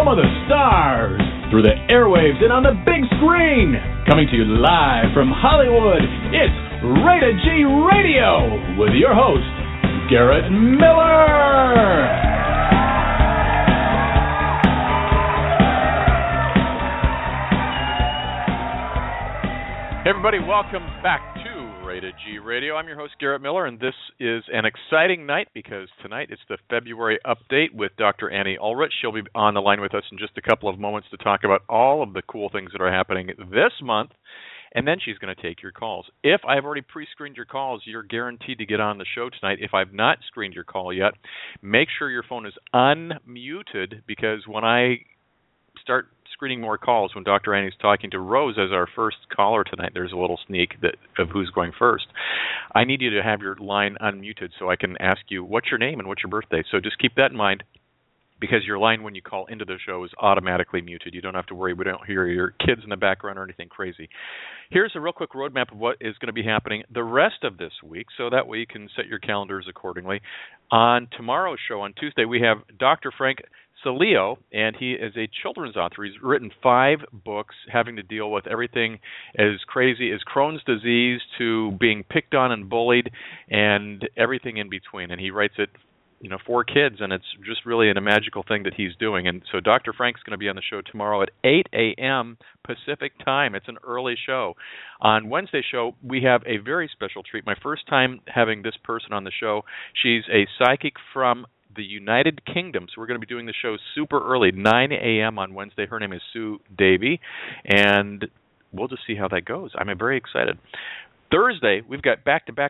home of the stars, through the airwaves and on the big screen. Coming to you live from Hollywood, it's Rated G Radio with your host, Garrett Miller. Hey everybody, welcome back to Rated G Radio. I'm your host, Garrett Miller, and this is an exciting night because tonight it's the February update with Dr. Annie Ulrich. She'll be on the line with us in just a couple of moments to talk about all of the cool things that are happening this month, and then she's going to take your calls. If I've already pre-screened your calls, you're guaranteed to get on the show tonight. If I've not screened your call yet, make sure your phone is unmuted, because when I start screening more calls, when Dr. Annie's talking to Rose as our first caller tonight, there's a little sneak of who's going first. I need you to have your line unmuted so I can ask you what's your name and what's your birthday. So just keep that in mind, because your line when you call into the show is automatically muted. You don't have to worry. We don't hear your kids in the background or anything crazy. Here's a real quick roadmap of what is going to be happening the rest of this week, so that way you can set your calendars accordingly. On tomorrow's show, on Tuesday, we have Dr. Frank Salio, and he is a children's author. He's written 5 books having to deal with everything as crazy as Crohn's disease to being picked on and bullied and everything in between. And he writes it, for kids, and it's just really a magical thing that he's doing. And so Dr. Frank's going to be on the show tomorrow at 8 a.m. Pacific time. It's an early show. On Wednesday's show, we have a very special treat. My first time having this person on the show. She's a psychic from the United Kingdom. So we're going to be doing the show super early, 9 a.m. on Wednesday. Her name is Sue Davey, and we'll just see how that goes. I'm very excited. Thursday, we've got back-to-back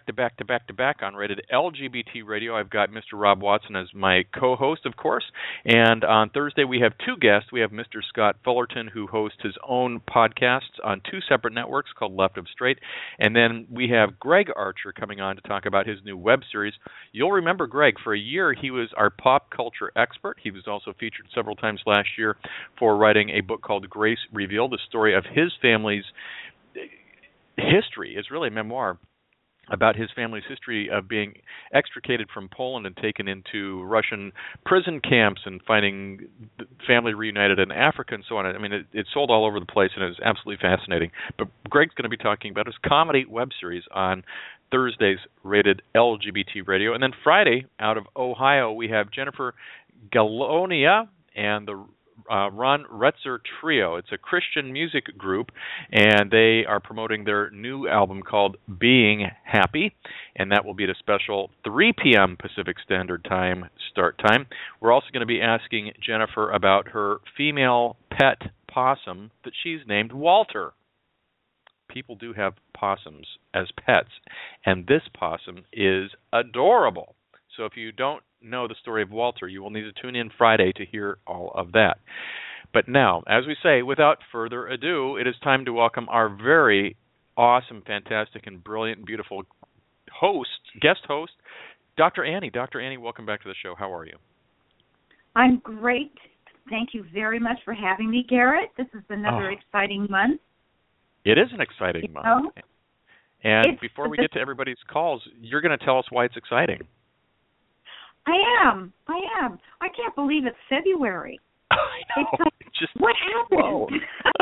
on Rated LGBT Radio. I've got Mr. Rob Watson as my co-host, of course. And on Thursday, we have 2 guests. We have Mr. Scott Fullerton, who hosts his own podcasts on 2 separate networks called Left of Straight. And then we have Greg Archer coming on to talk about his new web series. You'll remember Greg. For a year, he was our pop culture expert. He was also featured several times last year for writing a book called Grace Revealed, the story of his family's history. Is really a memoir about his family's history of being extricated from Poland and taken into Russian prison camps and finding family reunited in Africa and so on. I mean, it sold all over the place, and it was absolutely fascinating. But Greg's going to be talking about his comedy web series on Thursday's Rated LGBT Radio. And then Friday, out of Ohio, we have Jennifer Galonia and the Ron Retzer Trio. It's a Christian music group, and they are promoting their new album called Being Happy, and that will be at a special 3 p.m. Pacific Standard Time start time. We're also going to be asking Jennifer about her female pet possum that she's named Walter. People do have possums as pets, and this possum is adorable. So if you don't know the story of Walter, you will need to tune in Friday to hear all of that. But now, as we say, without further ado, it is time to welcome our very awesome, fantastic, and brilliant, beautiful guest host, Dr. Annie. Dr. Annie, welcome back to the show. How are you? I'm great. Thank you very much for having me, Garrett. This is another exciting month. It is an exciting month. And before we get to everybody's calls, you're going to tell us why it's exciting. I am. I can't believe it's February. I know. It's like, what happened?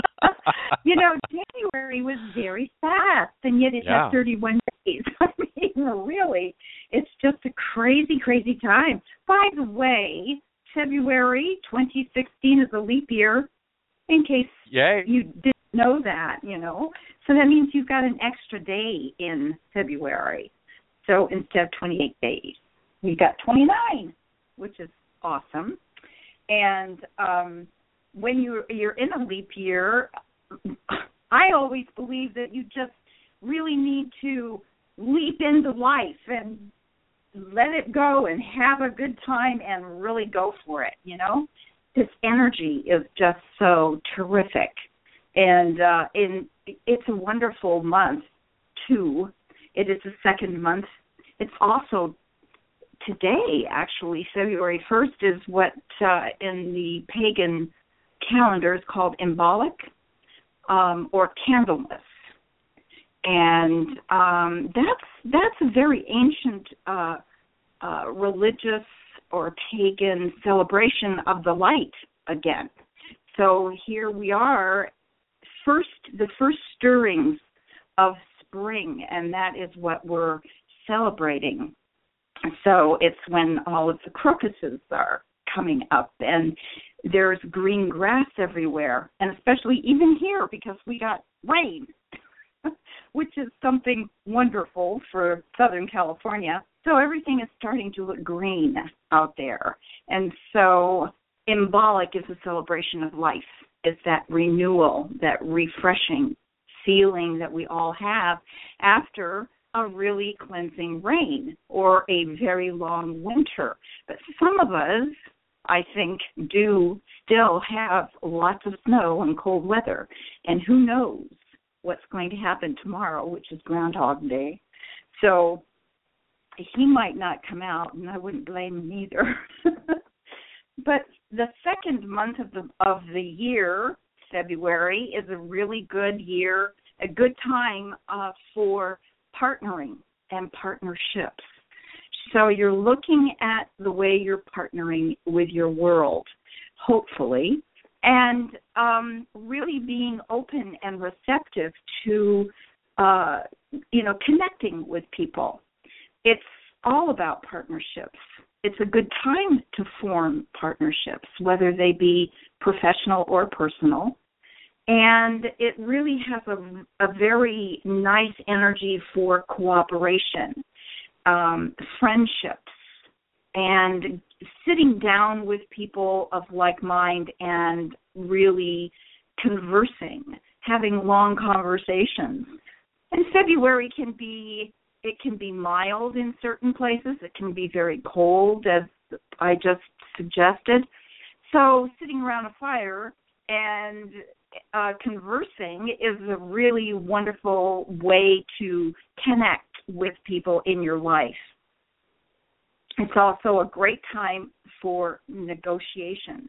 January was very fast, and yet it had 31 days. I mean, really, it's just a crazy, crazy time. By the way, February 2016 is a leap year, in case you didn't know that, So that means you've got an extra day in February. So instead of 28 days. We got 29, which is awesome. And when you're in a leap year, I always believe that you just really need to leap into life and let it go and have a good time and really go for it, This energy is just so terrific. And it's a wonderful month, too. It is the second month. It's also today, actually, February 1st, is what in the pagan calendar is called Imbolc or Candlemas. And that's a very ancient religious or pagan celebration of the light again. So here we are, the first stirrings of spring, and that is what we're celebrating. So it's when all of the crocuses are coming up, and there's green grass everywhere, and especially even here because we got rain, which is something wonderful for Southern California. So everything is starting to look green out there. And so Imbolc is a celebration of life. It's that renewal, that refreshing feeling that we all have after a really cleansing rain or a very long winter. But some of us, I think, do still have lots of snow and cold weather. And who knows what's going to happen tomorrow, which is Groundhog Day. So he might not come out, and I wouldn't blame him either. But the second month of the year, February, is a really good year, a good time for partnering and partnerships. So you're looking at the way you're partnering with your world, hopefully, and really being open and receptive to, connecting with people. It's all about partnerships. It's a good time to form partnerships, whether they be professional or personal. And it really has a very nice energy for cooperation, friendships, and sitting down with people of like mind and really conversing, having long conversations. And February can be mild in certain places. It can be very cold, as I just suggested. So sitting around a fire and conversing is a really wonderful way to connect with people in your life. It's also a great time for negotiation.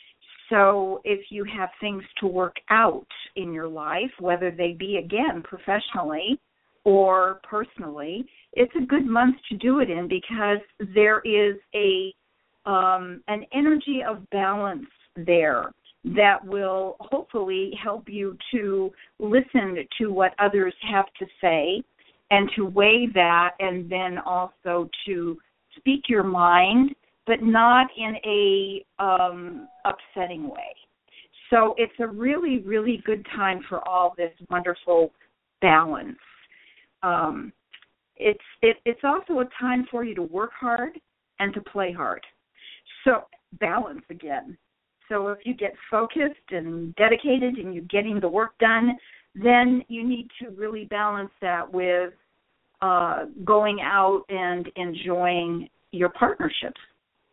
So if you have things to work out in your life, whether they be, again, professionally or personally, it's a good month to do it in because there is an energy of balance there that will hopefully help you to listen to what others have to say and to weigh that, and then also to speak your mind, but not in a upsetting way. So it's a really, really good time for all this wonderful balance. It's also a time for you to work hard and to play hard. So balance again. So if you get focused and dedicated and you're getting the work done, then you need to really balance that with going out and enjoying your partnerships.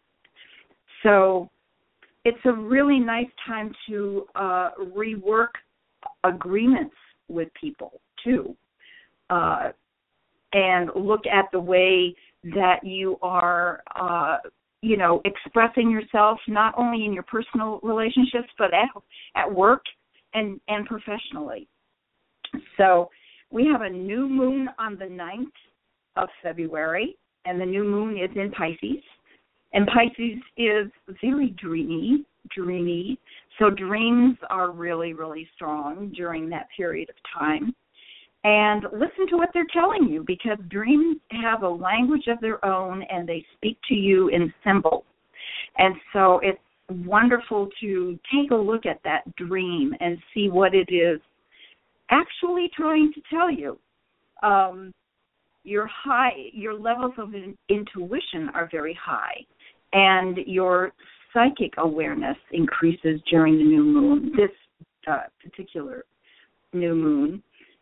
So it's a really nice time to rework agreements with people, too, and look at the way that you are, expressing yourself, not only in your personal relationships, but at work and professionally. So we have a new moon on the 9th of February, and the new moon is in Pisces. And Pisces is very dreamy. So dreams are really, really strong during that period of time. And listen to what they're telling you, because dreams have a language of their own, and they speak to you in symbols. And so it's wonderful to take a look at that dream and see what it is actually trying to tell you. Your levels of intuition are very high, and your psychic awareness increases during the new moon, this particular new moon.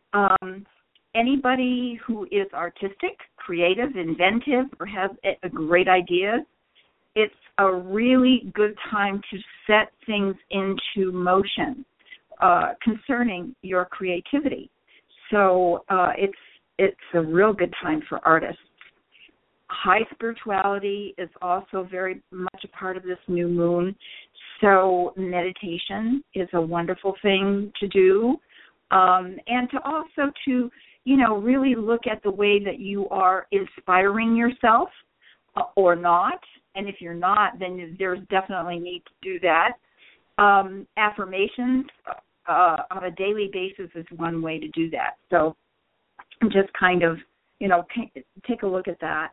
Anybody who is artistic, creative, inventive, or has a great idea, it's a really good time to set things into motion concerning your creativity. So it's a real good time for artists. High spirituality is also very much a part of this new moon. So meditation is a wonderful thing to do. And to also to, really look at the way that you are inspiring yourself or not. And if you're not, then there's definitely need to do that. Affirmations on a daily basis is one way to do that. So just kind of, take a look at that.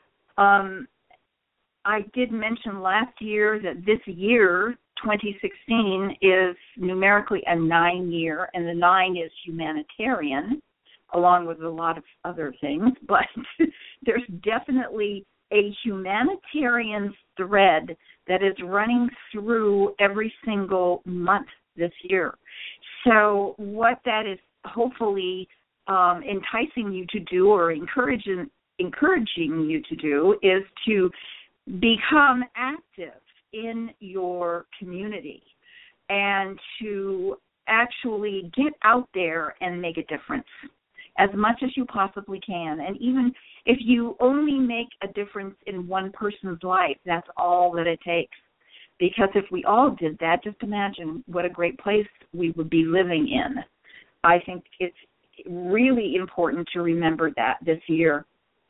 I did mention last year that this year, 2016, is numerically a 9 year, and the 9 is humanitarian, along with a lot of other things, but there's definitely a humanitarian thread that is running through every single month this year. So what that is hopefully enticing you to do, or encouraging you to do, is to become active in your community and to actually get out there and make a difference as much as you possibly can. And even if you only make a difference in one person's life, that's all that it takes. Because if we all did that, just imagine what a great place we would be living in. I think it's really important to remember that this year.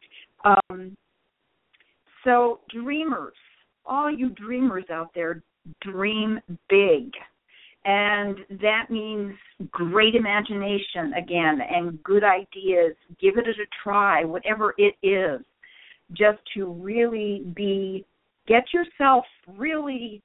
So dreamers, all you dreamers out there, dream big. And that means great imagination, again, and good ideas. Give it a try, whatever it is, just to really get yourself really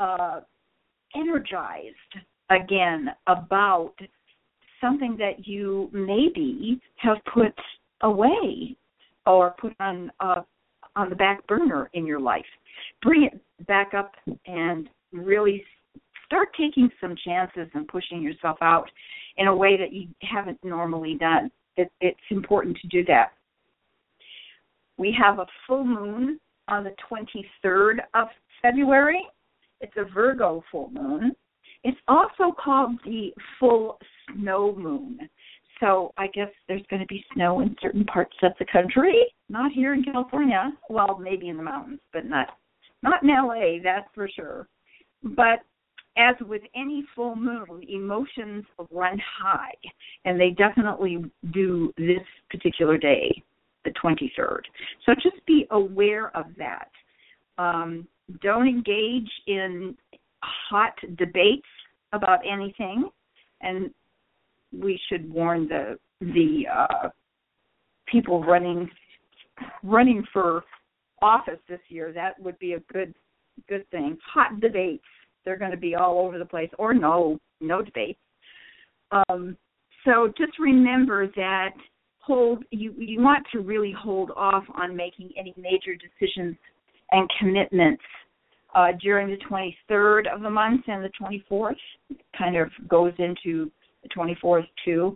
energized again about something that you maybe have put away or put on the back burner in your life. Bring it back up and really start taking some chances and pushing yourself out in a way that you haven't normally done. It's important to do that. We have a full moon on the 23rd of February. It's a Virgo full moon. It's also called the full snow moon. So I guess there's going to be snow in certain parts of the country, not here in California. Well, maybe in the mountains, but not in LA, that's for sure. But as with any full moon, emotions run high, and they definitely do this particular day, the 23rd. So just be aware of that. Don't engage in hot debates about anything, and we should warn the people running for office this year. That would be a good thing. Hot debates, they're going to be all over the place, or no debates. So just remember that you want to really hold off on making any major decisions and commitments during the 23rd of the month and the 24th. It kind of goes into the 24th too.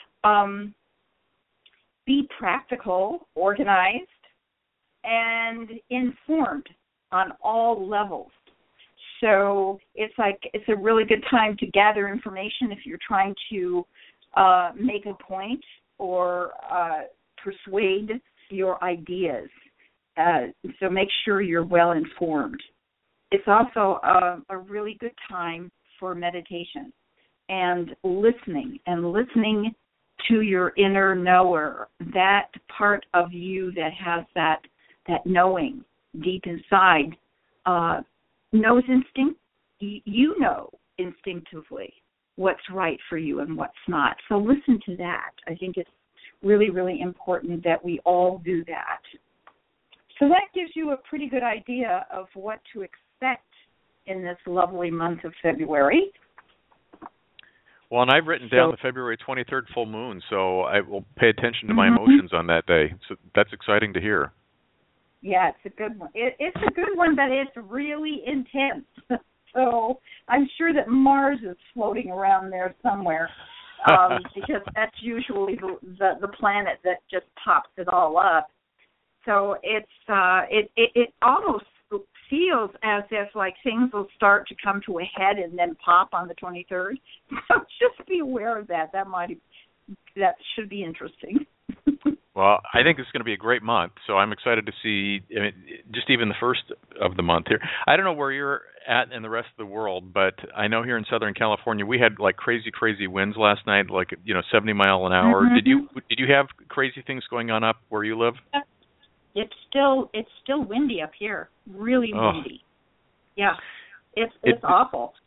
Be practical, organized, and informed on all levels. So it's a really good time to gather information if you're trying to make a point or persuade your ideas. So make sure you're well informed. It's also a really good time for meditation and listening to your inner knower, that part of you that has that knowing deep inside, knows you know instinctively what's right for you and what's not. So listen to that. I think it's really, really important that we all do that. So that gives you a pretty good idea of what to expect in this lovely month of February. Well, and I've written down the February 23rd full moon, so I will pay attention to my emotions on that day. So that's exciting to hear. Yeah, it's a good one. It's a good one, but it's really intense. So I'm sure that Mars is floating around there somewhere, because that's usually the planet that just pops it all up. So it almost feels as if like things will start to come to a head and then pop on the 23rd. So just be aware of that. That should be interesting. Well, I think it's going to be a great month, so I'm excited to see just even the first of the month here. I don't know where you're at in the rest of the world, but I know here in Southern California we had like crazy winds last night, like 70 mile an hour. Mm-hmm. Did you have crazy things going on up where you live? It's still windy up here, really windy. Yeah, it's awful.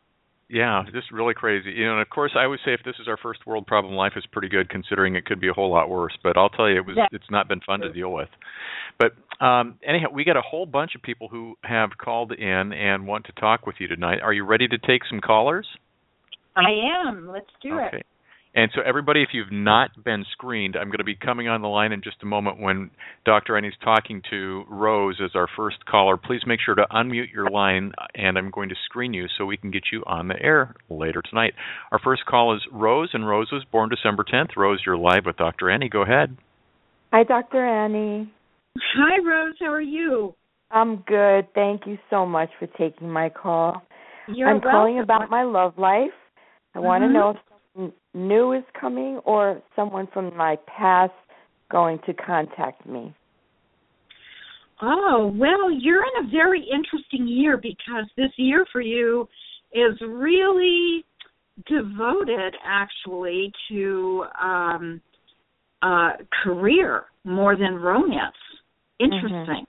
just really crazy. And of course, I always say if this is our first world problem, life is pretty good, considering it could be a whole lot worse. But I'll tell you, it's not been fun to deal with. But anyhow, we got a whole bunch of people who have called in and want to talk with you tonight. Are you ready to take some callers? I am. Let's do it. And so everybody, if you've not been screened, I'm going to be coming on the line in just a moment when Dr. Annie's talking to Rose as our first caller. Please make sure to unmute your line, and I'm going to screen you so we can get you on the air later tonight. Our first call is Rose, and Rose was born December 10th. Rose, you're live with Dr. Annie. Go ahead. Hi, Dr. Annie. Hi, Rose. How are you? I'm good. Thank you so much for taking my call. You're welcome. Calling about my love life. I want to know if something new is coming or someone from my past going to contact me. Oh, well, you're in a very interesting year because this year for you is really devoted, actually, to career more than romance. Interesting.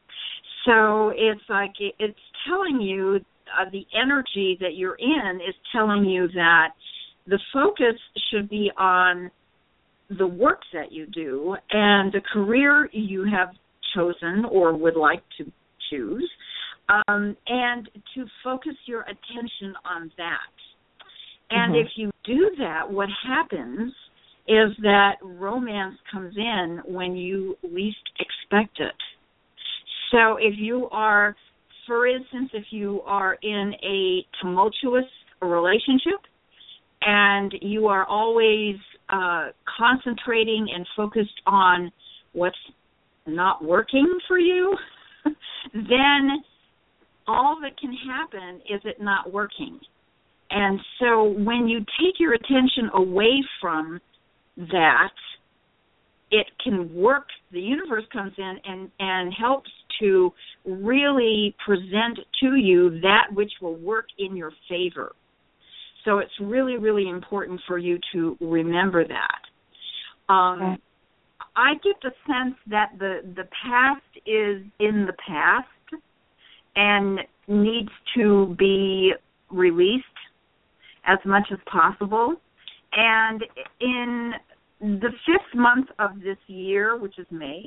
So it's like it's telling you, the energy that you're in is telling you that the focus should be on the work that you do and the career you have chosen or would like to choose, and to focus your attention on that. And if you do that, what happens is that romance comes in when you least expect it. So if you are, for instance, if you are in a tumultuous relationship and you are always concentrating and focused on what's not working for you, then all that can happen is it not working. And so when you take your attention away from that, it can work. The universe comes in and helps to really present to you that which will work in your favor. So it's really, really important for you to remember that. I get the sense that the past is in the past and needs to be released as much as possible. And in the 5th month of this year, which is May,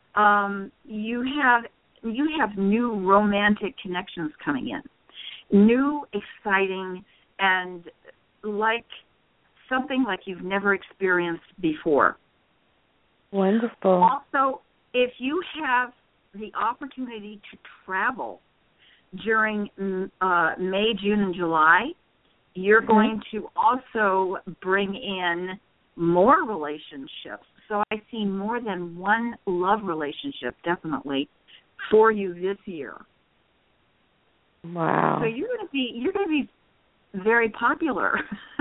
you have new romantic connections coming in, new, exciting, and like something like you've never experienced before. Wonderful. Also, if you have the opportunity to travel during May, June, and July, you're going to also bring in more relationships. So I see more than one love relationship, definitely, for you this year. Wow. So you're going to be very popular.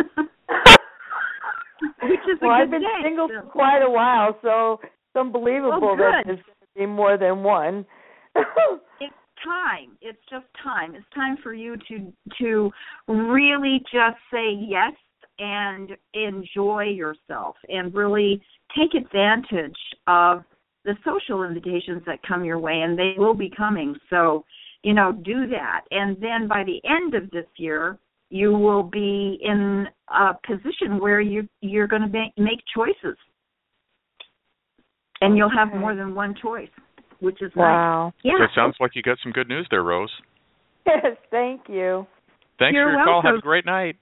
Which is well, I've been single for quite a while, so it's unbelievable that there's going to be more than one. It's time. It's just time. It's time for you to really just say yes and enjoy yourself and really take advantage of the social invitations that come your way, and they will be coming. So, do that. And then by the end of this year, you will be in a position where you're going to make choices. And you'll have more than one choice, which is nice. Yeah. So it sounds like you got some good news there, Rose. Yes, thank you. Thanks You're for your welcome. call. Have a great night.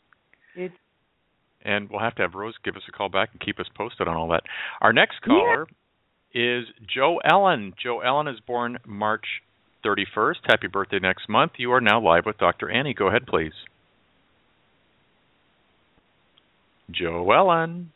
You And we'll have to have Rose give us a call back and keep us posted on all that. Our next caller is Joe Ellen. Joe Ellen is born March 31st. Happy birthday next month. You are now live with Dr. Annie. Go ahead, please. Joe Ellen.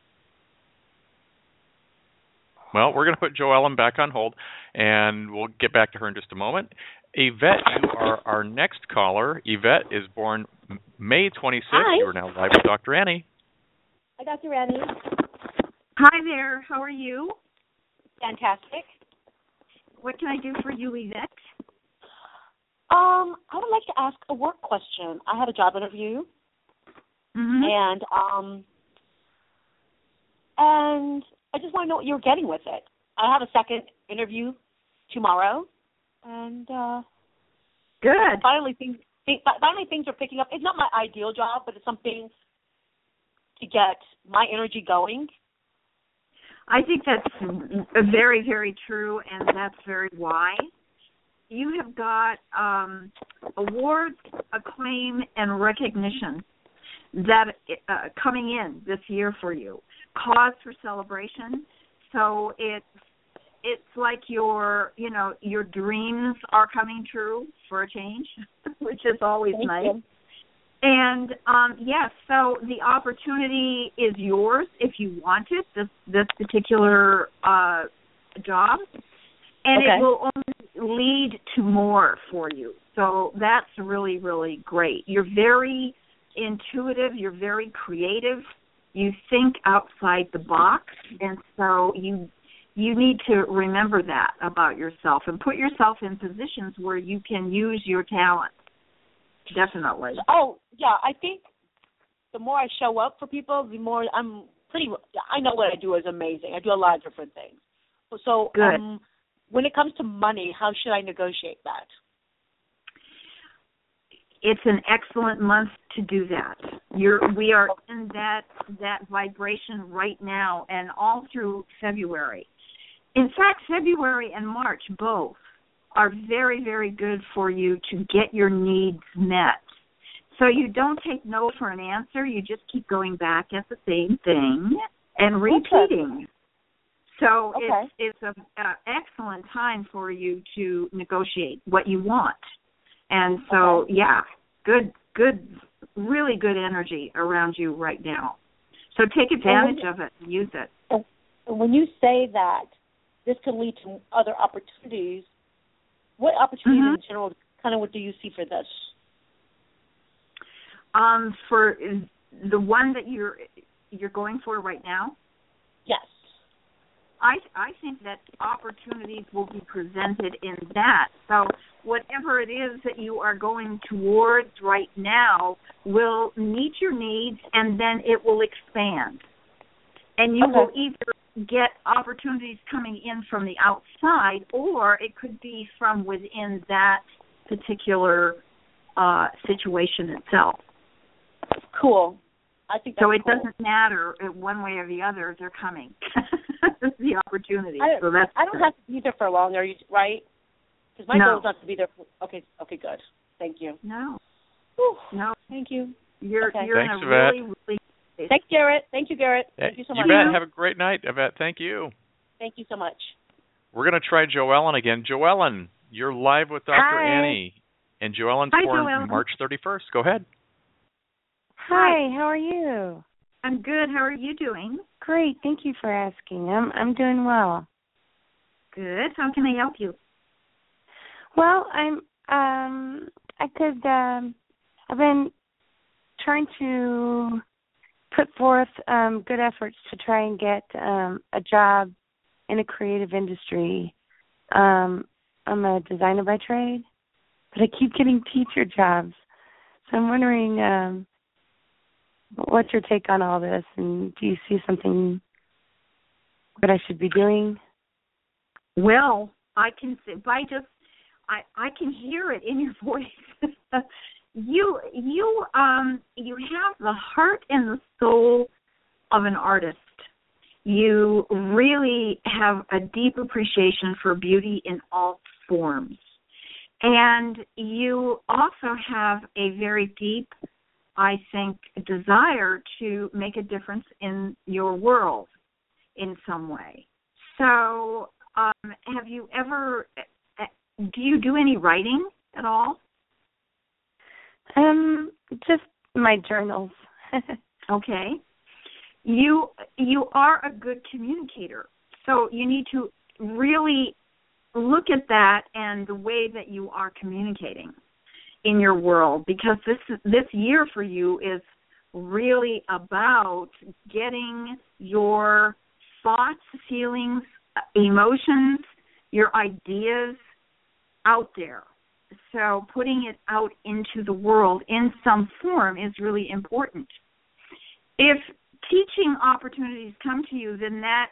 Well, we're going to put Joe Ellen back on hold, and we'll get back to her in just a moment. Yvette, you are our next caller. Yvette is born May 26th. Hi. You are now live with Dr. Annie. Hi, Dr. Annie. Hi there. How are you? Fantastic. What can I do for you, Yvette? I would like to ask a work question. I had a job interview, and I just want to know what you're getting with it. I have a second interview tomorrow, and good. finally things are picking up. It's not my ideal job, but it's something to get my energy going. I think that's very, very true, and that's very wise. You have got awards, acclaim, and recognition that coming in this year for you. Cause for celebration. So it's like your dreams are coming true for a change, which is always nice. You. And yes, so the opportunity is yours if you want it. This particular job, and it will only lead to more for you. So that's really, really great. You're very intuitive. You're very creative. You think outside the box, and so you need to remember that about yourself and put yourself in positions where you can use your talent. Definitely. Oh, yeah, I think the more I show up for people, the more I know what I do is amazing. I do a lot of different things. So when it comes to money, how should I negotiate that? It's an excellent month to do that. We are in that vibration right now and all through February. In fact, February and March both are very, very good for you to get your needs met. So you don't take no for an answer. You just keep going back at the same thing and repeating. So it's an excellent time for you to negotiate what you want. And so, good, really good energy around you right now. So take advantage of it and use it. When you say that this could lead to other opportunities, what opportunities in general, kind of what do you see for this? For the one that you're going for right now? Yes. I think that opportunities will be presented in that. So whatever it is that you are going towards right now will meet your needs, and then it will expand. And you will either get opportunities coming in from the outside, or it could be from within that particular situation itself. Cool. I think that's so. It doesn't matter one way or the other; they're coming. That's the opportunity. I don't have to be there for long, right? Because my goal is not to be there. Okay, good. Thank you. No. Thank you. You're Thanks, in a really. Thanks, Garrett. Thank you, Garrett. Thank you so much. You bet. Have a great night, Yvette. Thank you. Thank you so much. We're going to try Joellen again. Joellen, you're live with Dr. Annie. And Joellen's born March 31st. Go ahead. Hi, how are you? I'm good. How are you doing? Great. Thank you for asking. I'm doing well. Good. How can I help you? Well, I've been trying to put forth good efforts to try and get a job in a creative industry. I'm a designer by trade, but I keep getting teacher jobs. So I'm wondering what's your take on all this, and do you see something that I should be doing? Well, I can I can hear it in your voice. You have the heart and the soul of an artist. You really have a deep appreciation for beauty in all forms. And you also have a very deep, I think, desire to make a difference in your world in some way. So have you ever, do you do any writing at all? Just my journals. Okay. You are a good communicator, so you need to really look at that and the way that you are communicating in your world, because this year for you is really about getting your thoughts, feelings, emotions, your ideas out there. So putting it out into the world in some form is really important. If teaching opportunities come to you, then that's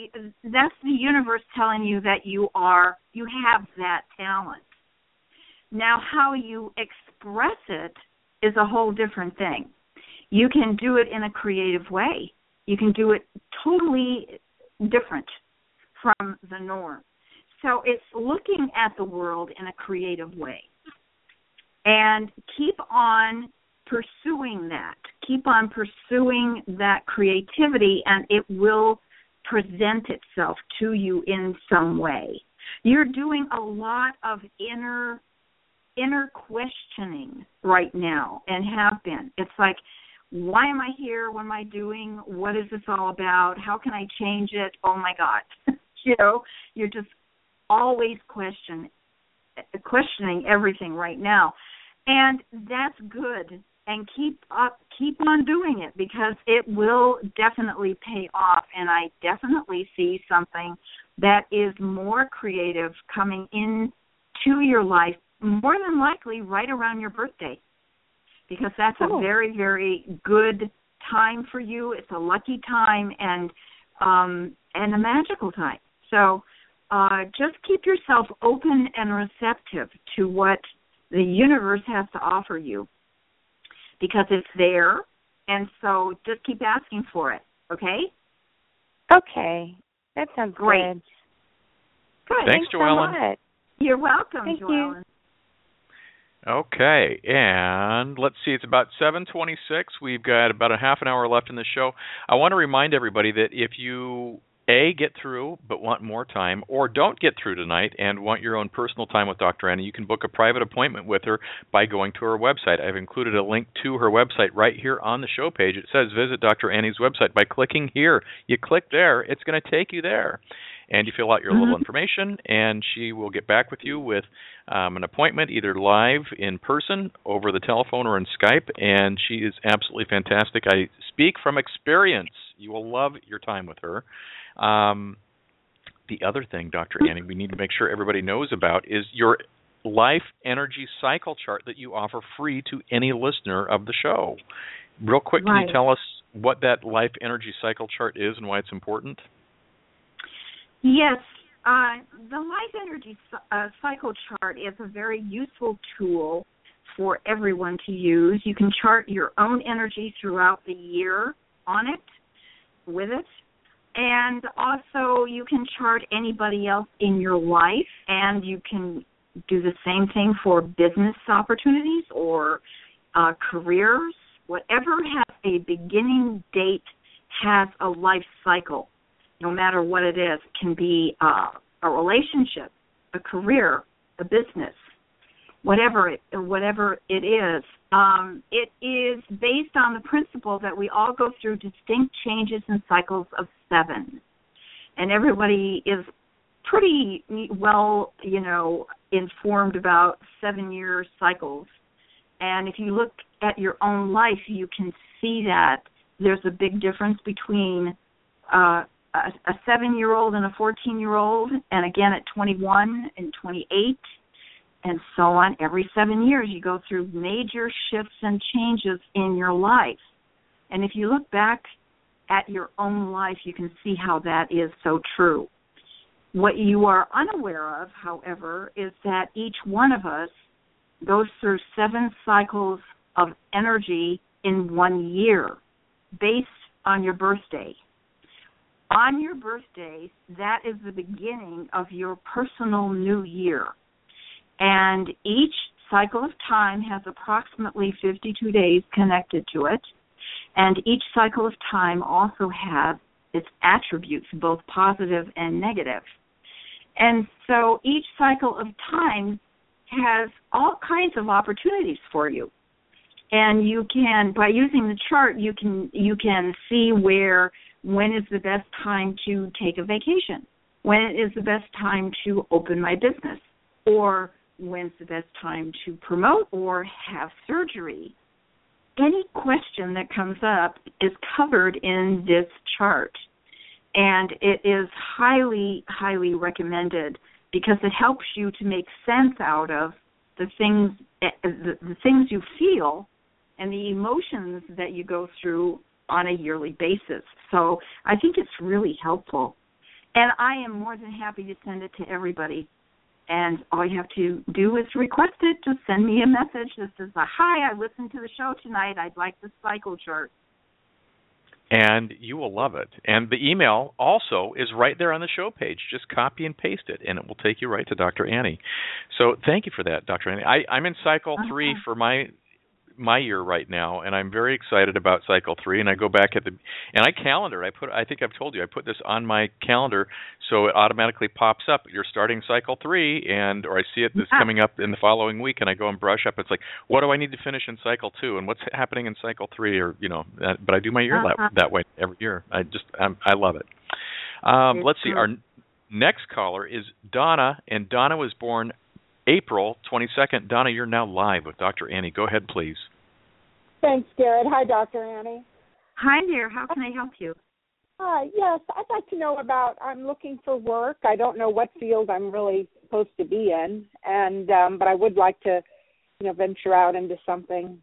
the universe telling you that you have that talent. Now, how you express it is a whole different thing. You can do it in a creative way. You can do it totally different from the norm. So it's looking at the world in a creative way. And keep on pursuing that. Keep on pursuing that creativity, and it will present itself to you in some way. You're doing a lot of inner questioning right now, and have been. It's like, why am I here? What am I doing? What is this all about? How can I change it? Oh my God. You're just always questioning everything right now. And that's good. And keep on doing it, because it will definitely pay off. And I definitely see something that is more creative coming into your life, more than likely right around your birthday, because that's a very, very good time for you. It's a lucky time and a magical time. So just keep yourself open and receptive to what the universe has to offer you, because it's there. And so just keep asking for it, okay? Okay. That sounds great. Good. Thanks, Joellen. So much. You're welcome, Thank Joellen. You. Okay, and let's see, it's about 7:26. We've got about a half an hour left in the show. I want to remind everybody that if you, A, get through but want more time, or don't get through tonight and want your own personal time with Dr. Annie, you can book a private appointment with her by going to her website. I've included a link to her website right here on the show page. It says visit Dr. Annie's website by clicking here. You click there, it's going to take you there. And you fill out your little information, and she will get back with you with an appointment, either live in person, over the telephone, or in Skype. And she is absolutely fantastic. I speak from experience. You will love your time with her. The other thing, Dr. Annie, we need to make sure everybody knows about is your life energy cycle chart that you offer free to any listener of the show. Real quick, can you tell us what that life energy cycle chart is and why it's important? Yes, the Life Energy Cycle Chart is a very useful tool for everyone to use. You can chart your own energy throughout the year with it, and also you can chart anybody else in your life, and you can do the same thing for business opportunities or careers. Whatever has a beginning date has a life cycle. No matter what it is, it can be a relationship, a career, a business, whatever it is. It is based on the principle that we all go through distinct changes in cycles of 7, and everybody is pretty well, informed about 7-year cycles. And if you look at your own life, you can see that there's a big difference between a 7-year-old and a 14-year-old, and again at 21 and 28, and so on. Every 7 years you go through major shifts and changes in your life. And if you look back at your own life, you can see how that is so true. What you are unaware of, however, is that each one of us goes through 7 cycles of energy in 1 year, based on your birthday. On your birthday, that is the beginning of your personal new year. And each cycle of time has approximately 52 days connected to it. And each cycle of time also has its attributes, both positive and negative. And so each cycle of time has all kinds of opportunities for you. And you can, by using the chart, you can see when is the best time to take a vacation, when is the best time to open my business, or when's the best time to promote or have surgery. Any question that comes up is covered in this chart, and it is highly, highly recommended because it helps you to make sense out of the things you feel and the emotions that you go through on a yearly basis. So I think it's really helpful. And I am more than happy to send it to everybody. And all you have to do is request it. Just send me a message that says, hi, I listened to the show tonight. I'd like the cycle chart. And you will love it. And the email also is right there on the show page. Just copy and paste it, and it will take you right to Dr. Annie. So thank you for that, Dr. Annie. I'm in cycle 3 for my year right now, and I'm very excited about cycle 3. And I go back and I calendar. I think I've told you I put this on my calendar so it automatically pops up. You're starting cycle 3, or I see it this coming up in the following week, and I go and brush up. It's like, what do I need to finish in cycle 2, and what's happening in cycle 3, or but I do my year that way every year. I love it. Let's see. Our next caller is Donna, and Donna was born April 22nd. Donna, you're now live with Dr. Annie. Go ahead, please. Thanks, Garrett. Hi, Dr. Annie. Hi there. How can I help you? Hi. Yes, I'd like to know I'm looking for work. I don't know what field I'm really supposed to be in, and but I would like to, venture out into something.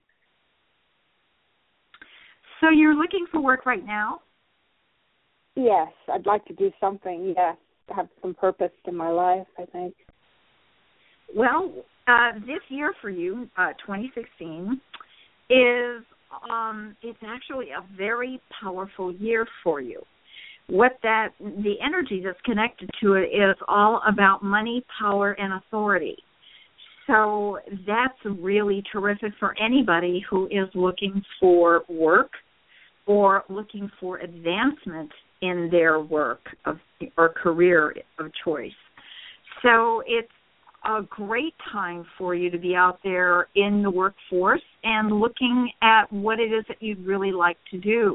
So you're looking for work right now? Yes, I'd like to do something, yes, to have some purpose in my life, I think. Well, this year for you, 2016, is it's actually a very powerful year for you. The energy that's connected to it is all about money, power, and authority. So that's really terrific for anybody who is looking for work or looking for advancement in their work or career of choice. So it's a great time for you to be out there in the workforce and looking at what it is that you'd really like to do.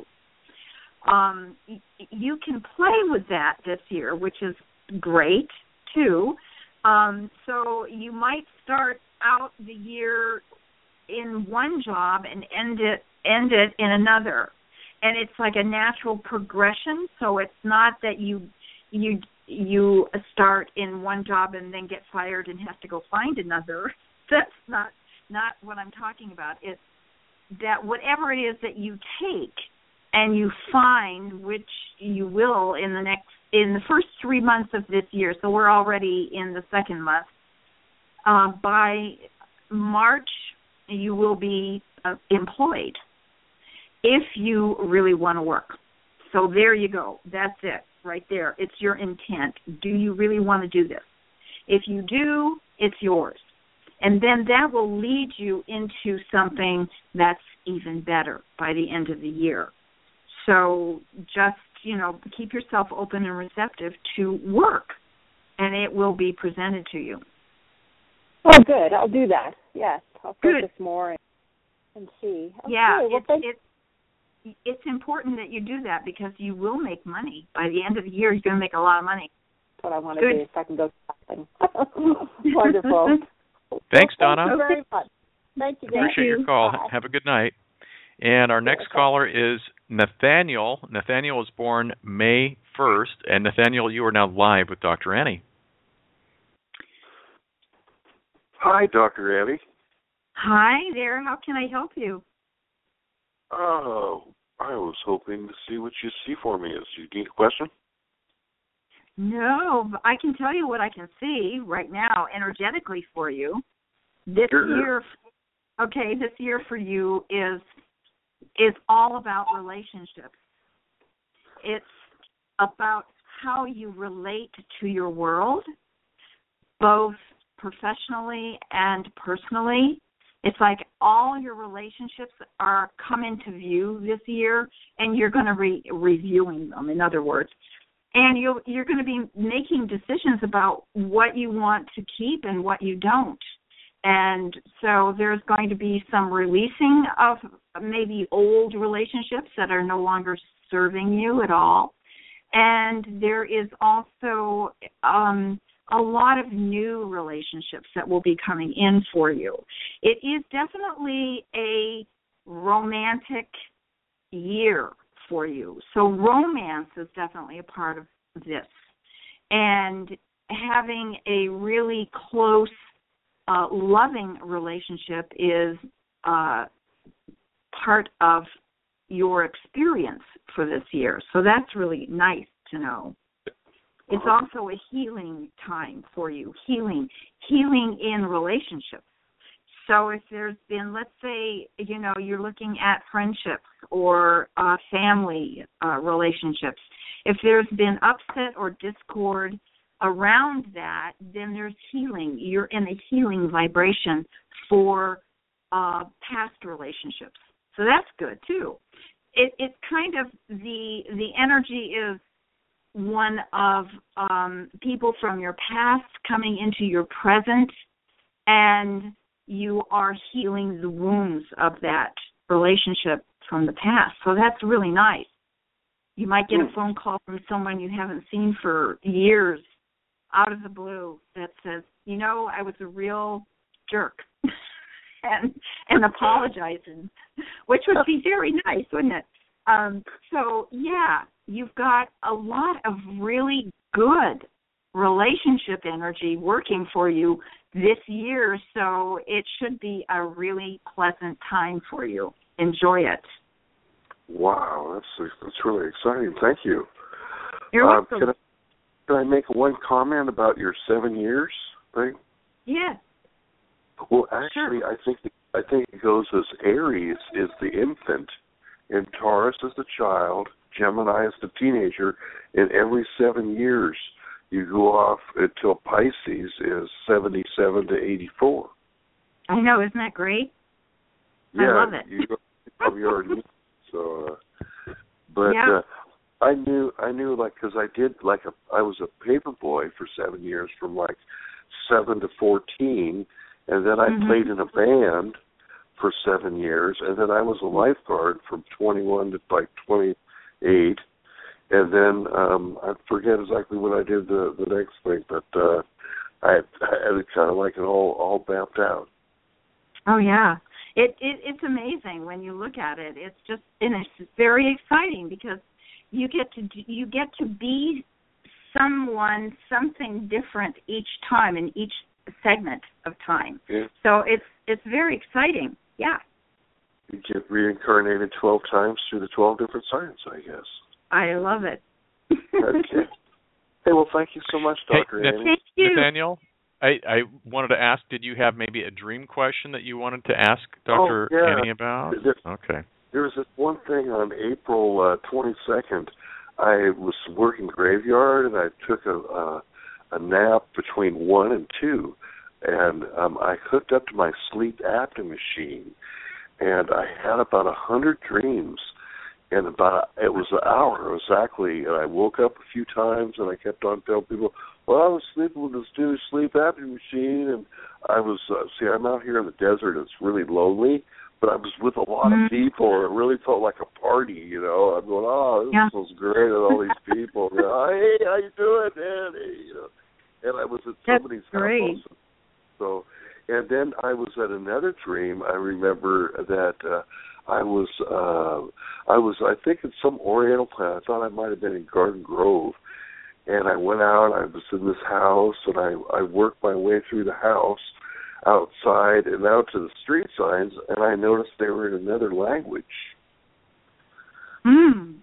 You can play with that this year, which is great, too. So you might start out the year in one job and end it in another. And it's like a natural progression, so it's not that you start in one job and then get fired and have to go find another. That's not what I'm talking about. It's that whatever it is that you take and you find, which you will in the first 3 months of this year, so we're already in the second month, by March you will be employed if you really want to work. So there you go. That's it. Right there. It's your intent. Do you really want to do this? If you do, it's yours. And then that will lead you into something that's even better by the end of the year. So just, keep yourself open and receptive to work, and it will be presented to you. Oh, good. I'll do that. Yes. I'll focus more and see. Okay. Yeah, it's important that you do that because you will make money. By the end of the year, you're going to make a lot of money. That's what I want to do, so I can go shopping. Wonderful. Thanks, Donna. Thank you very much. Thank you. Appreciate your call. Bye. Have a good night. And our next caller is Nathaniel. Nathaniel was born May 1st. And Nathaniel, you are now live with Dr. Annie. Hi, Dr. Annie. Hi there. How can I help you? Oh, I was hoping to see what you see for me. Do you need a question? No, but I can tell you what I can see right now energetically for you. This year for you is all about relationships. It's about how you relate to your world, both professionally and personally. It's like all your relationships are come into view this year, and you're going to be reviewing them, in other words. And you're going to be making decisions about what you want to keep and what you don't. And so there's going to be some releasing of maybe old relationships that are no longer serving you at all. And there is also a lot of new relationships that will be coming in for you. It is definitely a romantic year for you. So romance is definitely a part of this. And having a really close, loving relationship is part of your experience for this year. So that's really nice to know. It's also a healing time for you, healing in relationships. So if there's been, let's say, you're looking at friendships or family relationships, if there's been upset or discord around that, then there's healing. You're in a healing vibration for past relationships. So that's good, too. It's kind of the energy is one of people from your past coming into your present, and you are healing the wounds of that relationship from the past. So that's really nice. You might get a phone call from someone you haven't seen for years out of the blue that says, I was a real jerk and apologizing, which would be very nice, wouldn't it? So, yeah, you've got a lot of really good relationship energy working for you this year, so it should be a really pleasant time for you. Enjoy it. Wow, that's really exciting. Thank you. You're welcome. Can I make one comment about your 7 years thing? Yeah. Well, actually, sure. I think it goes as Aries is the infant, and Taurus is the child, Gemini is the teenager, and every 7 years you go off until Pisces is 77 to 84. I know, isn't that great? Yeah, I love it. You already so, but yeah. I knew because I was a paper boy for 7 years, from 7 to 14, and then I played in a band for 7 years, and then I was a lifeguard from 21 to 28, and then I forget exactly what I did the next thing, but I had it kind of it all mapped out. Oh yeah, it's amazing when you look at it. It's just, and it's very exciting because you get to be something different each time in each segment of time. Yeah. So it's very exciting. Yeah. You get reincarnated 12 times through the 12 different signs, I guess. I love it. Okay. Hey, well, thank you so much, Dr. Annie. Thank you. Nathaniel, I wanted to ask, did you have maybe a dream question that you wanted to ask Dr. Annie about? Okay. There was this one thing on April 22nd. I was working graveyard, and I took a nap between 1 and 2, and I hooked up to my sleep apnea machine, and I had about 100 dreams, and it was an hour exactly, and I woke up a few times, and I kept on telling people, well, I was sleeping with this new sleep apnea machine, and I was, I'm out here in the desert, it's really lonely, but I was with a lot of people, and it really felt like a party, I'm going, this feels great, and all these people, hey, how you doing, man? And I was at somebody's house. So, and then I was at another dream. I remember that I was, I think, in some Oriental planet. I thought I might have been in Garden Grove. And I went out, I was in this house, and I worked my way through the house, outside and out to the street signs, and I noticed they were in another language. And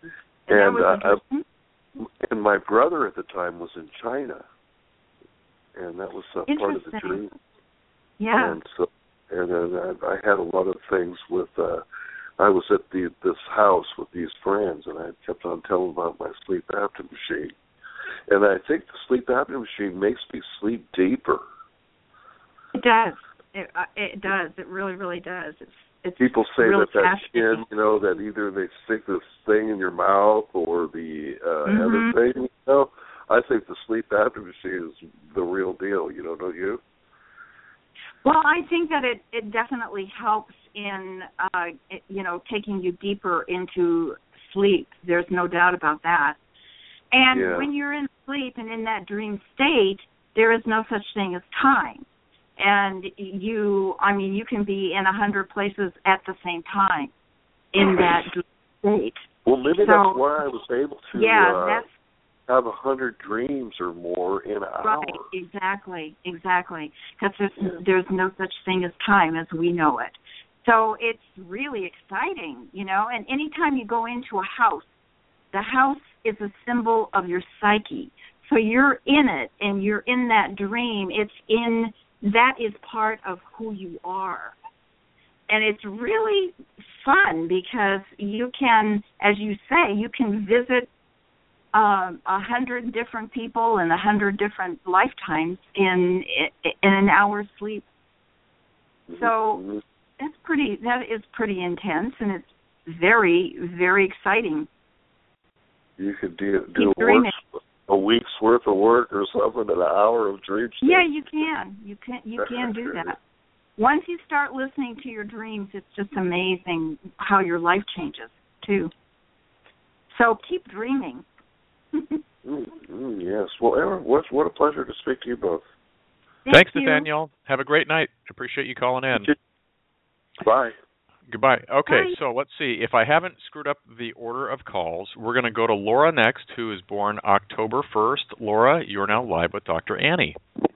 and my brother at the time was in China, and that was part of the dream. Yeah. And then I had a lot of things with. I was at this house with these friends, and I kept on telling them about my sleep apnea machine. And I think the sleep apnea machine makes me sleep deeper. It does. It does. It really, really does. It's people say really that skin, that either they stick this thing in your mouth or the other thing. I think the sleep apnea machine is the real deal. Don't you? Well, I think that it definitely helps in taking you deeper into sleep. There's no doubt about that. And when you're in sleep and in that dream state, there is no such thing as time. And you can be in 100 places at the same time in that state. Well, maybe that's why I was able to have 100 dreams or more in an hour. Right, exactly. Because there's no such thing as time as we know it. So it's really exciting, and anytime you go into a house, the house is a symbol of your psyche. So you're in it, and you're in that dream. That is part of who you are. And it's really fun because you can, as you say, you can visit 100 different people in 100 different lifetimes in an hour's sleep. So that is pretty intense, and it's very, very exciting. You could do a week's worth of work or something in an hour of dream sleep. Yeah, you can. You can do that. Once you start listening to your dreams, it's just amazing how your life changes, too. So keep dreaming. Yes. Well, Aaron, what a pleasure to speak to you both. Thanks, Nathaniel. Have a great night. Appreciate you calling in. Bye. Goodbye. Okay, Bye. so let's see. If I haven't screwed up the order of calls, we're going to go to Laura next, who is born October 1st. Laura, you're now live with Dr. Annie.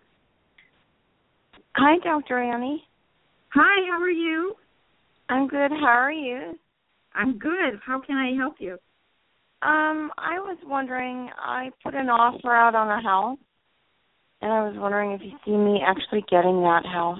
Hi, Dr. Annie. Hi, how are you? I'm good. How are you? I'm good. How can I help you? I was wondering, I put an offer out on a house, and I was wondering if you see me actually getting that house.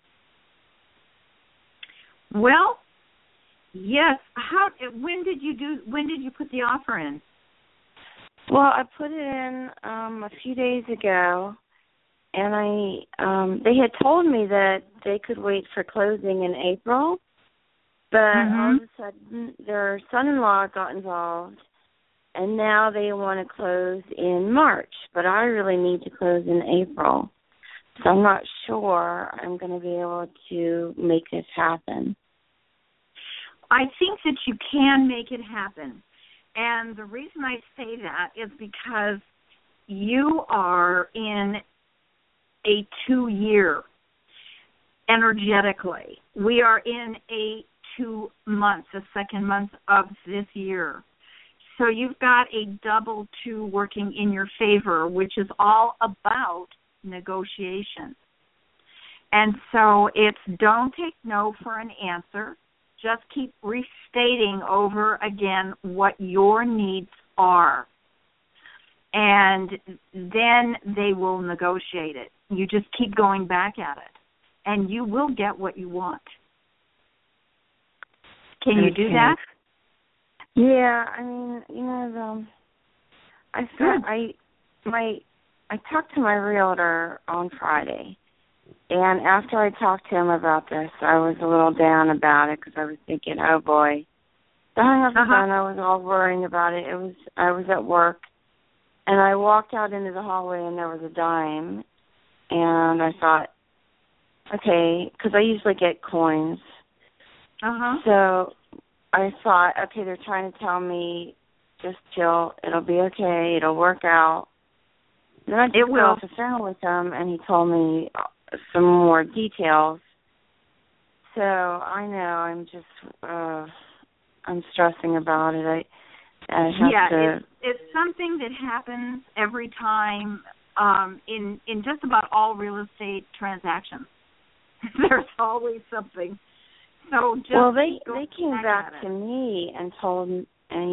Well, yes. When did you put the offer in? Well, I put it in a few days ago, and they had told me that they could wait for closing in April, but all of a sudden their son-in-law got involved, and now they want to close in March, but I really need to close in April. So I'm not sure I'm going to be able to make this happen. I think that you can make it happen. And the reason I say that is because you are in a 2-year energetically. We are in a 2 months, the second month of this year. So you've got a double 2 working in your favor, which is all about negotiation. And so it's don't take no for an answer. Just keep restating over again what your needs are. And then they will negotiate it. You just keep going back at it. And you will get what you want. Can you do that? Yeah, I mean, I talked to my realtor on Friday, and after I talked to him about this, I was a little down about it because I was thinking, oh boy, I hung up the phone. I was all worrying about it. I was at work, and I walked out into the hallway, and there was a dime, and I thought, okay, because I usually get coins, so I thought, okay, they're trying to tell me, just chill, it'll be okay, it'll work out. Then I just got off the phone with him, and he told me some more details. So I know I'm just, I'm stressing about it. I have to. It's something that happens every time in just about all real estate transactions. There's always something. So just they came back to me and told, and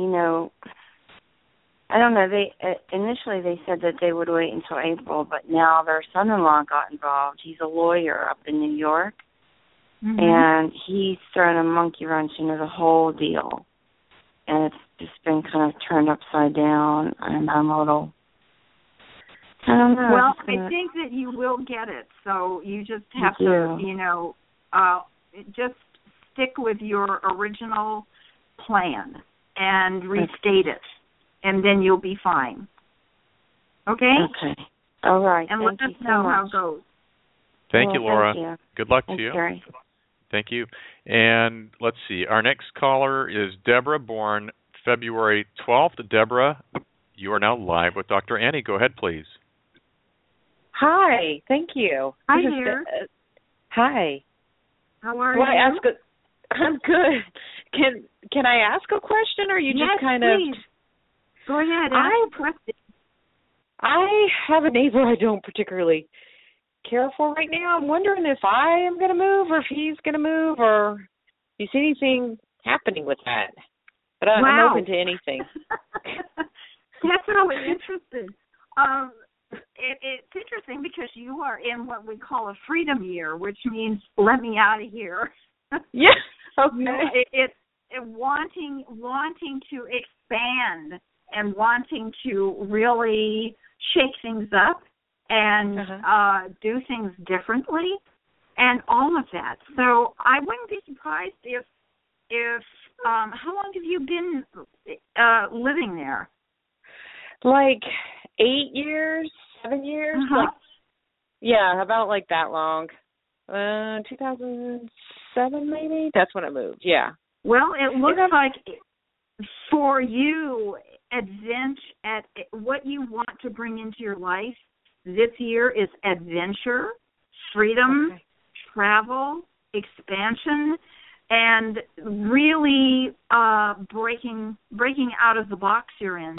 I don't know. They initially they said that they would wait until April, but now their son-in-law got involved. He's a lawyer up in New York, and he's thrown a monkey wrench into the whole deal, and it's just been kind of turned upside down. And I'm a little, I don't know. Well, I think that you will get it. So you just have to, just stick with your original plan and restate it, and then you'll be fine. Okay? Okay. All right. And let us know how it goes. Thank you, Laura. Thank you. Good luck to Thanks, you. Gary. Thank you. And let's see. Our next caller is Deborah, born February 12th. Deborah, you are now live with Dr. Annie. Go ahead, please. Hi. Thank you. Hi there. Hi. How are you? I'm good. Can I ask a question, or you just kind please. Go ahead. Ask a question. I have a neighbor I don't particularly care for right now. I'm wondering if I am going to move, or if he's going to move, or do you see anything happening with that? But I'm open to anything. That's really interesting. it's interesting because you are in what we call a freedom year, which means let me out of here. Yeah. Okay. It's wanting to expand and wanting to really shake things up and do things differently and all of that. So I wouldn't be surprised if how long have you been living there? Like 8 years, 7 years. Like, yeah, about like that long. 2007 maybe. That's when I moved. Yeah. Well, it looks like for you, what you want to bring into your life this year is adventure, freedom, travel, expansion, and really breaking out of the box you're in.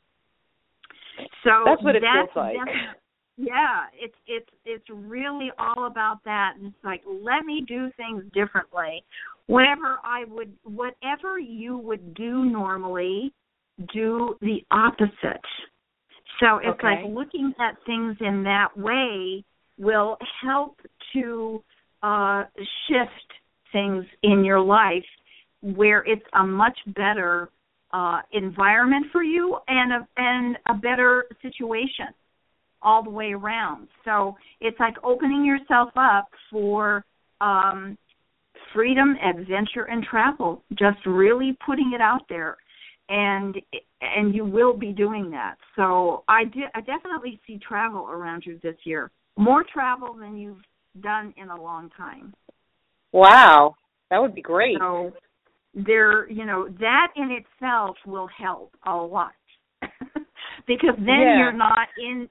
So that's what it feels like. Yeah, it's really all about that. And it's like, let me do things differently. Whatever you would do normally, do the opposite. So it's like looking at things in that way will help to shift things in your life where it's a much better environment for you and a better situation all the way around. So it's like opening yourself up for freedom, adventure, and travel. Just really putting it out there, and you will be doing that. So I definitely see travel around you this year. More travel than you've done in a long time. Wow, that would be great. So that in itself will help a lot. Because then you're not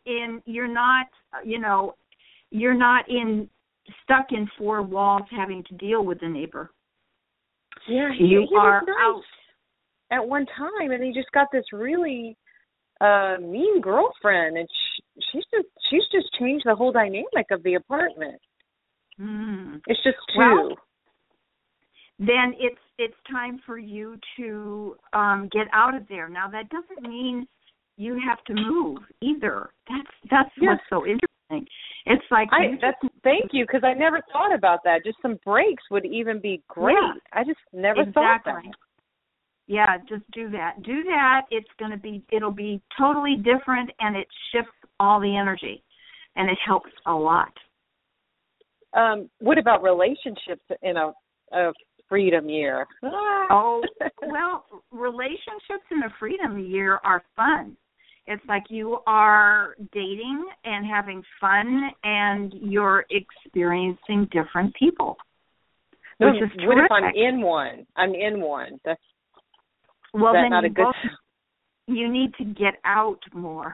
stuck in four walls having to deal with the neighbor. Yeah, he was nice out at one time, and he just got this really mean girlfriend, and she's just changed the whole dynamic of the apartment. It's just two. Well, then it's time for you to get out of there. Now that doesn't mean you have to move either. That's what's so interesting. It's like thank you, because I never thought about that. Just some breaks would even be great. Yeah, I just never thought that. Yeah, just do that. Do that. It'll be totally different, and it shifts all the energy, and it helps a lot. What about relationships in a freedom year? Oh, well, relationships in a freedom year are fun. It's like you are dating and having fun, and you're experiencing different people. Which is terrific. What if I'm in one? That's then not a good. You need to get out more.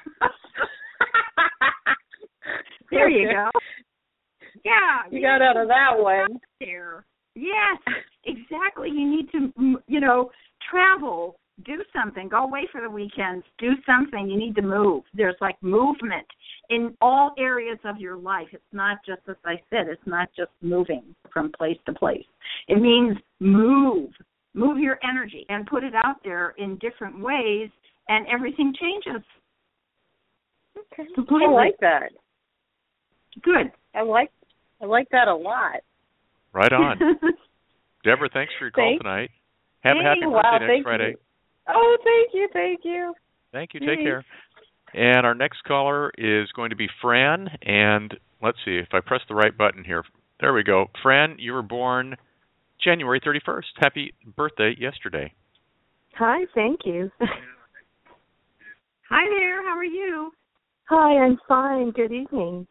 There you go. Yeah, you got out of that one. There. Yes, exactly. You need to, travel, do something, go away for the weekends, do something. You need to move. There's like movement in all areas of your life. It's not just, as I said, it's not just moving from place to place. It means move your energy and put it out there in different ways, and everything changes. Okay, completely. I like that. Good. I like that a lot. Right on. Deborah, thanks for your call tonight. Have a happy birthday next Friday. Oh, thank you. Thank you. Take care. And our next caller is going to be Fran. And let's see if I press the right button here. There we go. Fran, you were born January 31st. Happy birthday yesterday. Hi, thank you. Hi there. How are you? Hi, I'm fine. Good evening.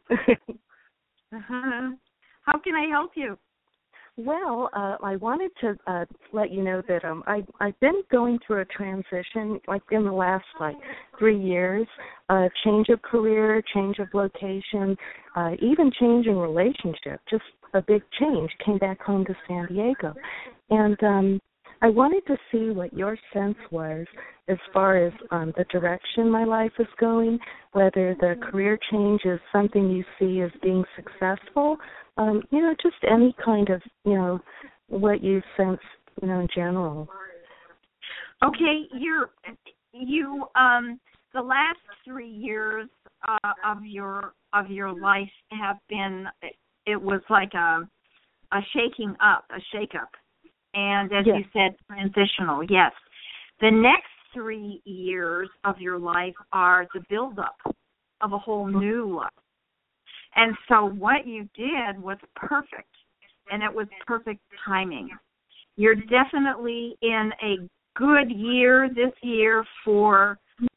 How can I help you? Well, I wanted to let you know that I've been going through a transition, like in the last 3 years, change of career, change of location, even change in relationship, just a big change. Came back home to San Diego. And I wanted to see what your sense was as far as the direction my life is going, whether the career change is something you see as being successful, just any kind of, what you sense, in general. Okay, the last 3 years of your life have been, it was like a shaking up, a shake-up. And as you said, transitional, yes. The next 3 years of your life are the build-up of a whole new life. And so what you did was perfect, and it was perfect timing. You're definitely in a good year this year for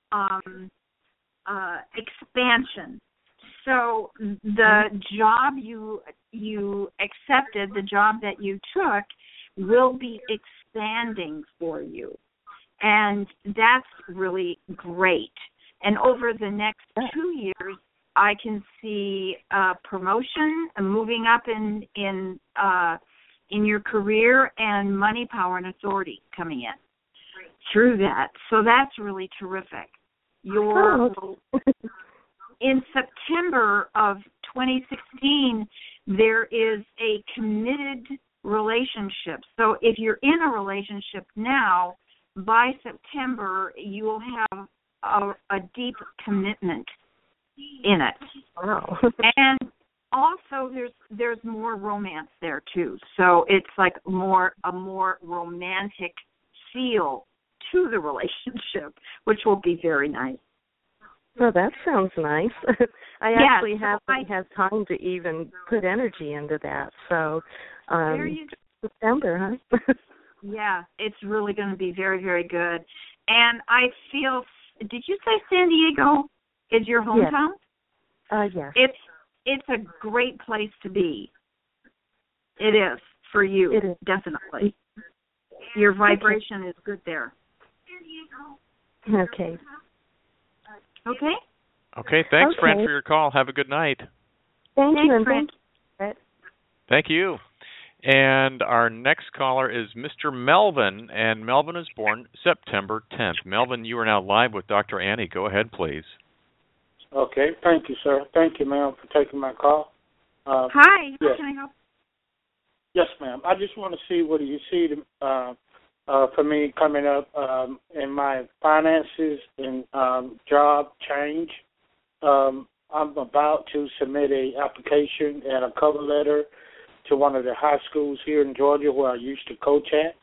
expansion. So the job you accepted, the job that you took, will be expanding for you. And that's really great. And over the next 2 years, I can see promotion, moving up in your career, and money, power, and authority coming in through that. So that's really terrific. In September of 2016, there is a committed relationship. So if you're in a relationship now, by September, you will have a deep commitment in it. Wow. And also there's more romance there too. So it's like a more romantic feel to the relationship, which will be very nice. Well, that sounds nice. I actually haven't had time to even put energy into that. So September, huh? Yeah, it's really going to be very, very good. And I feel, did you say San Diego is your hometown? Yes. It's a great place to be. It is for you. It is. Definitely. Your vibration is good there. Okay. Okay? Okay, thanks, Fran, for your call. Have a good night. Thank you, Fran. Thank you. And our next caller is Mr. Melvin, and Melvin is born September 10th. Melvin, you are now live with Dr. Annie. Go ahead, please. Okay, thank you, sir. Thank you, ma'am, for taking my call. Hi, how can I help? Yes, ma'am. I just want to see what do you see for me coming up in my finances and job change. I'm about to submit a application and a cover letter to one of the high schools here in Georgia where I used to coach at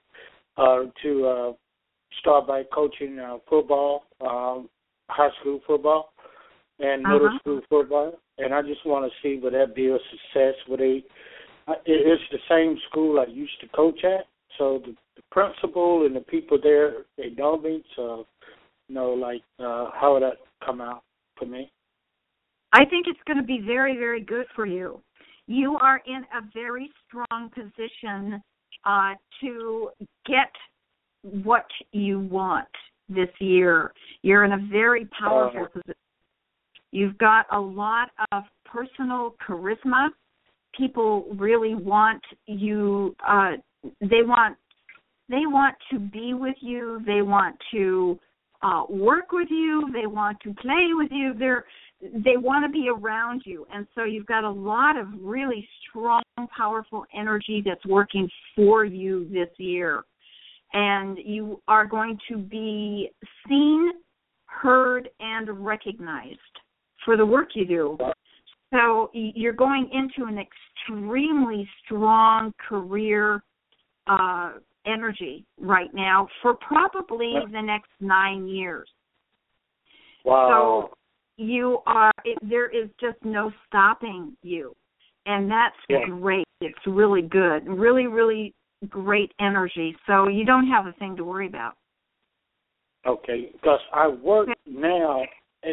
to start by coaching football, high school football and middle school football. And I just want to see would that be a success. It's the same school I used to coach at, so the principal and the people there, they know me, so, how would that come out for me? I think it's going to be very, very good for you. You are in a very strong position to get what you want this year. You're in a very powerful position. You've got a lot of personal charisma. People really want you. They want to be with you. They want to work with you. They want to play with you. They want to be around you. And so you've got a lot of really strong, powerful energy that's working for you this year. And you are going to be seen, heard, and recognized for the work you do. So you're going into an extremely strong career energy right now for probably the next 9 years. Wow. So there is just no stopping you. And that's great. It's really good. Really, really great energy. So you don't have a thing to worry about. Okay, because I work now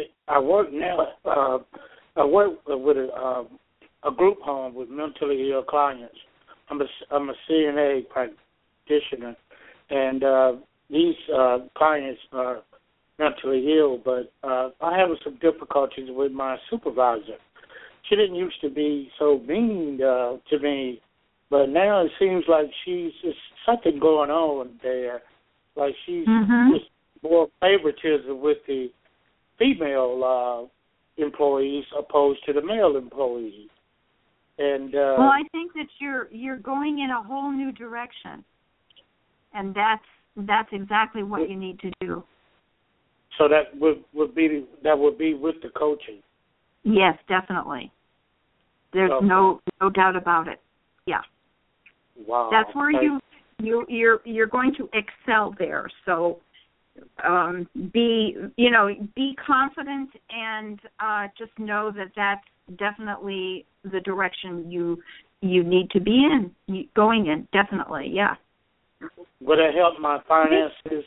I work with a group home with mentally ill clients. I'm a CNA practitioner, and these clients are mentally ill, but I have some difficulties with my supervisor. She didn't used to be so mean to me, but now it seems like there's something going on there. Like she's just more favoritism with the female employees opposed to the male employees. And well, I think that you're going in a whole new direction, and that's exactly what you need to do. So that would be with the coaching. Yes, definitely. There's Okay. no doubt about it. Yeah. Wow. That's where you're going to excel there. So be confident and just know that that's definitely the direction you need to be going in. Definitely, yeah. Would it help my finances?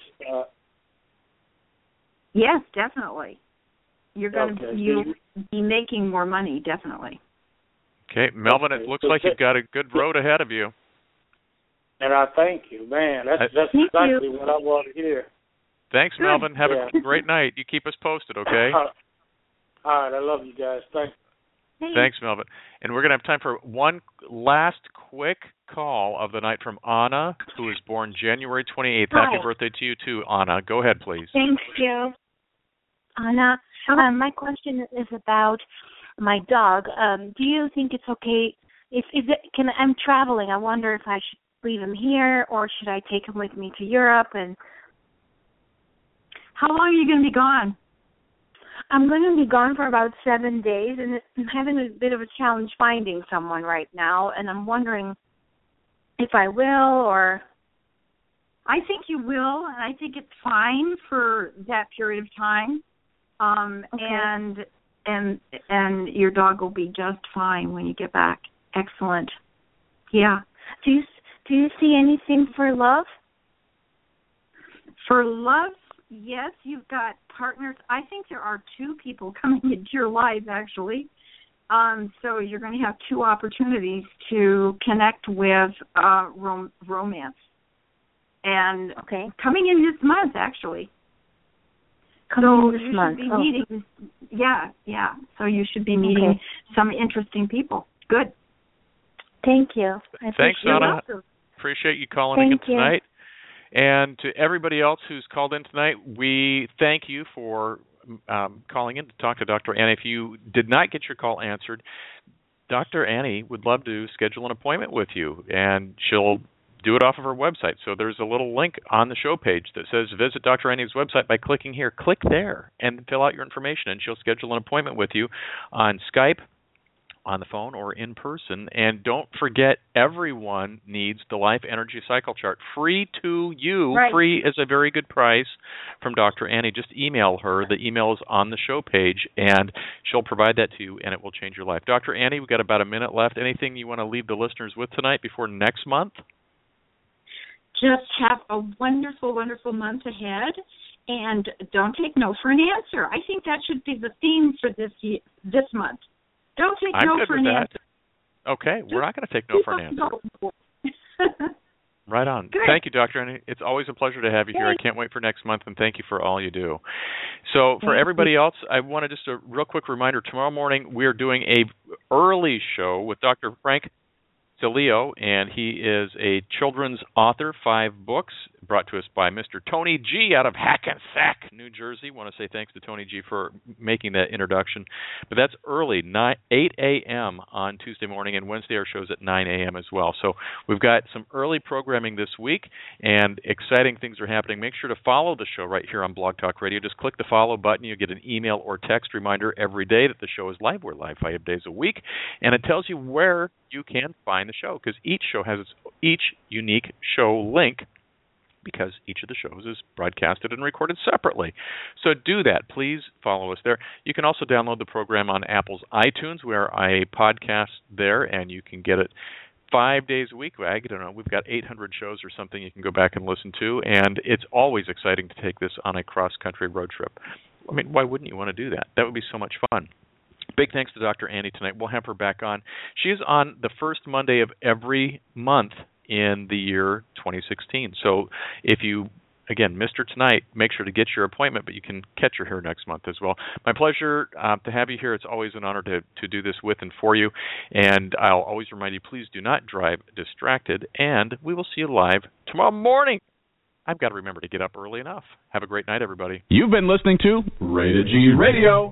Yes, definitely. You're going to be making more money, definitely. Okay, Melvin, it looks like you've got a good road ahead of you. And I thank you, man. That's exactly what I want to hear. Thanks, good. Melvin. Have a great night. You keep us posted, okay? All right, I love you guys. Thanks. Thanks, Melvin. And we're going to have time for one last quick call of the night from Anna, who was born January 28th. Hi. Happy birthday to you, too, Anna. Go ahead, please. Thank you. Anna, my question is about my dog. Do you think it's okay I'm traveling. I wonder if I should leave him here or should I take him with me to Europe? And how long are you going to be gone? I'm going to be gone for about 7 days, and I'm having a bit of a challenge finding someone right now, and I'm wondering if I will or... I think you will, and I think it's fine for that period of time. Okay. And your dog will be just fine when you get back. Excellent. Yeah. Do you see anything for love? For love, yes, you've got partners. I think there are 2 people coming into your life, actually. So you're going to have 2 opportunities to connect with romance. And coming in this month, actually. Coming in this month. Should be meeting, yeah. So you should be meeting some interesting people. Good. Thank you. Thanks, Anna. Appreciate you calling in tonight. And to everybody else who's called in tonight, we thank you for calling in to talk to Dr. Annie. If you did not get your call answered, Dr. Annie would love to schedule an appointment with you, and she'll do it off of her website. So there's a little link on the show page that says visit Dr. Annie's website by clicking here. Click there and fill out your information, and she'll schedule an appointment with you on Skype, on the phone, or in person. And don't forget, everyone needs the Life Energy Cycle Chart. Free to you. Right. Free is a very good price from Dr. Annie. Just email her. The email is on the show page, and she'll provide that to you, and it will change your life. Dr. Annie, we've got about a minute left. Anything you want to leave the listeners with tonight before next month? Just have a wonderful, wonderful month ahead, and don't take no for an answer. I think that should be the theme for this month. Don't take no for an answer. Okay, we're not going to take no for an answer. Right on. Good. Thank you, Dr. Annie. It's always a pleasure to have you here. I can't wait for next month, and thank you for all you do. So for everybody else, I want to just a real quick reminder. Tomorrow morning, we're doing a early show with Dr. Frank Leo, and he is a children's author, 5 books, brought to us by Mr. Tony G. out of Hackensack, New Jersey. Want to say thanks to Tony G. for making that introduction. But that's early, 8 a.m. on Tuesday morning, and Wednesday our show's at 9 a.m. as well. So we've got some early programming this week, and exciting things are happening. Make sure to follow the show right here on Blog Talk Radio. Just click the follow button. You'll get an email or text reminder every day that the show is live. We're live 5 days a week, and it tells you where you can find the show, because each show has each unique show link, because each of the shows is broadcasted and recorded separately. So do that. Please follow us there. You can also download the program on Apple's iTunes, where I podcast there, and you can get it 5 days a week. I don't know, we've got 800 shows or something you can go back and listen to, and it's always exciting to take this on a cross-country road trip. I mean, why wouldn't you want to do that? That would be so much fun. Big thanks to Dr. Annie tonight. We'll have her back on. She is on the first Monday of every month in the year 2016. So if you, again, missed her tonight, make sure to get your appointment, but you can catch her here next month as well. My pleasure to have you here. It's always an honor to do this with and for you. And I'll always remind you, please do not drive distracted. And we will see you live tomorrow morning. I've got to remember to get up early enough. Have a great night, everybody. You've been listening to Rated G Radio.